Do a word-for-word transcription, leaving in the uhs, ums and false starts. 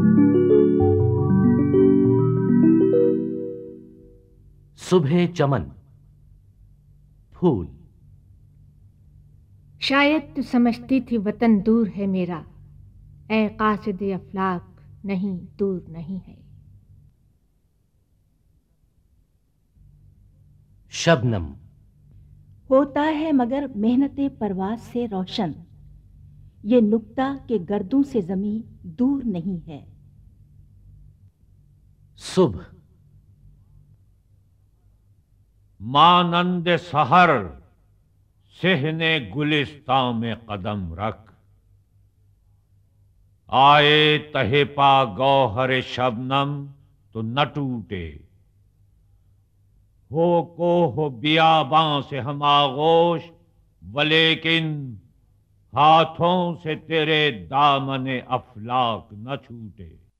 صبح چمن پھول۔ شاید تو سمجھتی تھی وطن دور ہے میرا، اے قاصد افلاک نہیں دور نہیں ہے۔ شبنم۔ ہوتا ہے مگر محنت پرواز سے روشن، یہ نکتہ کہ گردوں سے زمیں دور نہیں ہے۔ صبح۔ مانند سحر صحن گلستان میں قدم رکھ، آئے تہ پا گوہر شبنم تو نہ ٹوٹے، ہو کوہ بیاباں سے ہم آغوش ولیکن ہاتھوں سے تیرے دامن افلاک نہ چھوٹے۔